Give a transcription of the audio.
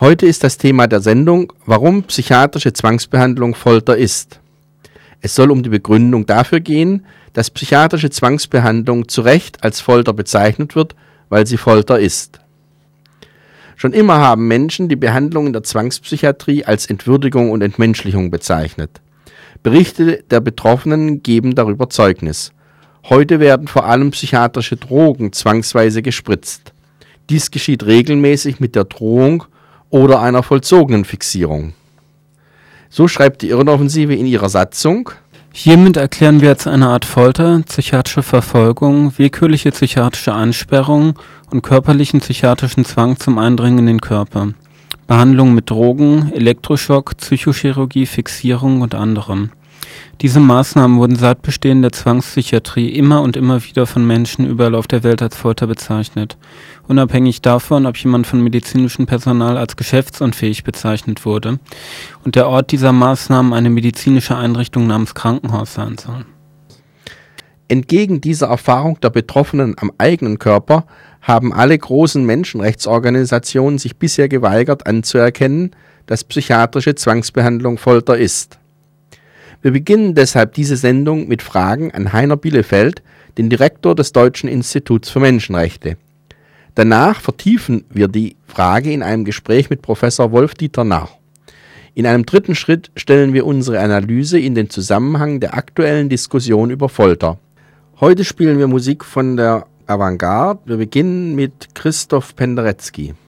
Heute ist das Thema der Sendung, warum psychiatrische Zwangsbehandlung Folter ist. Es soll um die Begründung dafür gehen, dass psychiatrische Zwangsbehandlung zu Recht als Folter bezeichnet wird, weil sie Folter ist. Schon immer haben Menschen die Behandlung in der Zwangspsychiatrie als Entwürdigung und Entmenschlichung bezeichnet. Berichte der Betroffenen geben darüber Zeugnis. Heute werden vor allem psychiatrische Drogen zwangsweise gespritzt. Dies geschieht regelmäßig mit der Drohung oder einer vollzogenen Fixierung. So schreibt die Irrenoffensive in ihrer Satzung: Hiermit erklären wir als eine Art Folter, psychiatrische Verfolgung, willkürliche psychiatrische Einsperrung und körperlichen psychiatrischen Zwang zum Eindringen in den Körper, Behandlung mit Drogen, Elektroschock, Psychochirurgie, Fixierung und anderem. Diese Maßnahmen wurden seit Bestehen der Zwangspsychiatrie immer und immer wieder von Menschen überall auf der Welt als Folter bezeichnet, unabhängig davon, ob jemand von medizinischem Personal als geschäftsunfähig bezeichnet wurde und der Ort dieser Maßnahmen eine medizinische Einrichtung namens Krankenhaus sein soll. Entgegen dieser Erfahrung der Betroffenen am eigenen Körper haben alle großen Menschenrechtsorganisationen sich bisher geweigert anzuerkennen, dass psychiatrische Zwangsbehandlung Folter ist. Wir beginnen deshalb diese Sendung mit Fragen an Heiner Bielefeld, den Direktor des Deutschen Instituts für Menschenrechte. Danach vertiefen wir die Frage in einem Gespräch mit Professor Wolf-Dieter Narr. In einem dritten Schritt stellen wir unsere Analyse in den Zusammenhang der aktuellen Diskussion über Folter. Heute spielen wir Musik von der Avantgarde. Wir beginnen mit Christoph Penderecki.